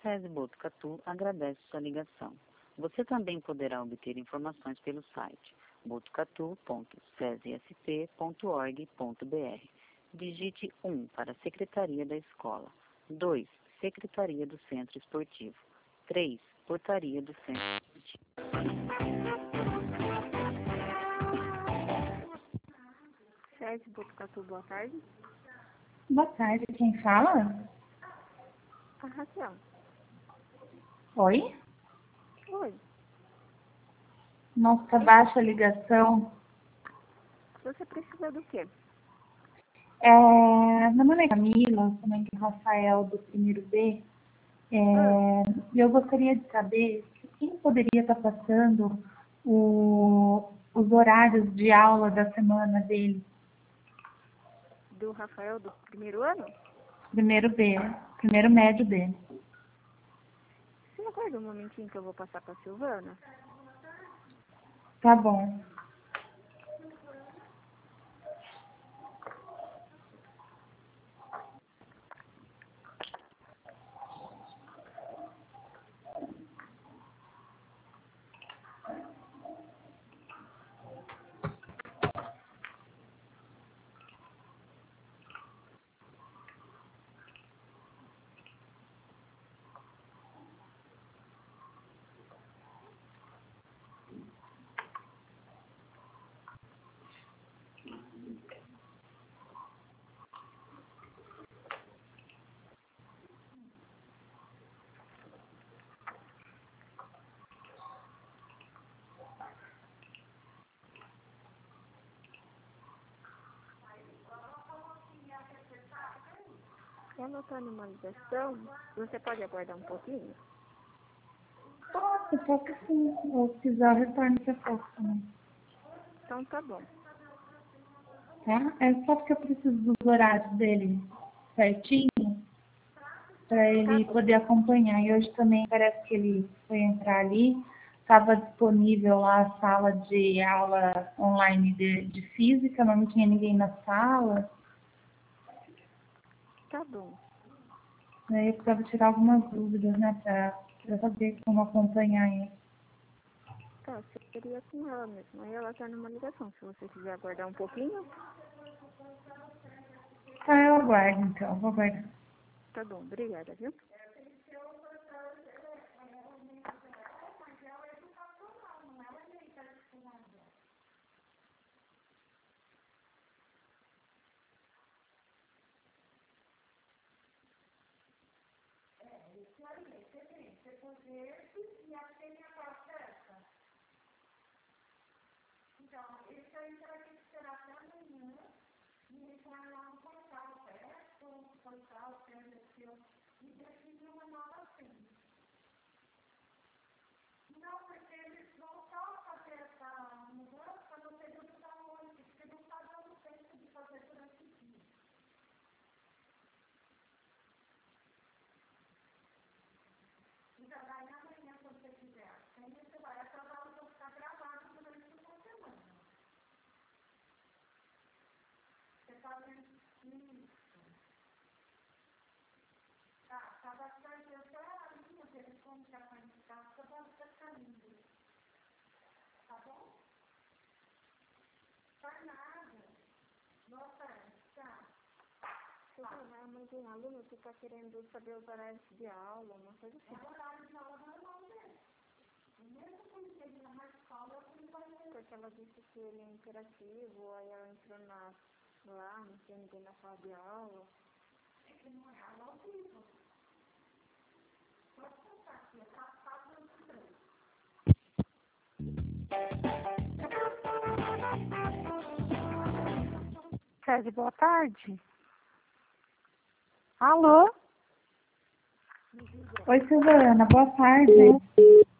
SESI Botucatu agradece sua ligação. Você também poderá obter informações pelo site botucatu.sesisp.org.br. Digite 1 para a Secretaria da Escola, 2, Secretaria do Centro Esportivo, 3, Portaria do Centro Esportivo. SESI Botucatu, boa tarde. Boa tarde, quem fala? A Raquel. Oi? Oi. Nossa, baixa a ligação. Você precisa do quê? Meu nome é Camila, sou mãe do Rafael do primeiro B. E eu gostaria de saber quem poderia estar passando os horários de aula da semana dele. Do Rafael do primeiro ano? Primeiro B, primeiro médio dele. Você aguarda um momentinho que eu vou passar para a Silvana? Tá bom. Ela está numa ligação. Você pode aguardar um pouquinho? Posso sim. Ou se quiser, eu retorno daqui a pouco também. Então tá bom. Tá? É só porque eu preciso dos horários dele certinho, para ele poder acompanhar. E hoje também parece que ele foi entrar ali, estava disponível lá a sala de aula online de física, mas não tinha ninguém na sala. Tá bom. Aí eu precisava tirar algumas dúvidas, né, para saber como acompanhar ele. Tá, seria com ela mesmo. Aí ela tá numa ligação. Se você quiser aguardar um pouquinho. Tá, eu aguardo então, vou aguardar. Tá bom, obrigada, viu? A mãe de um aluno que está querendo saber os horários de aula, uma coisa assim. É o horário de aula normal dele. Mesmo quando ele na mais escola, ele vai ver. Porque ela disse que ele é interativo, aí ela entrou lá, não tem ninguém na sala de aula. É que não é aula ao vivo. Pode pensar aqui, é passado no 3. SESI, boa tarde. Alô? Oi, Silvana, boa tarde.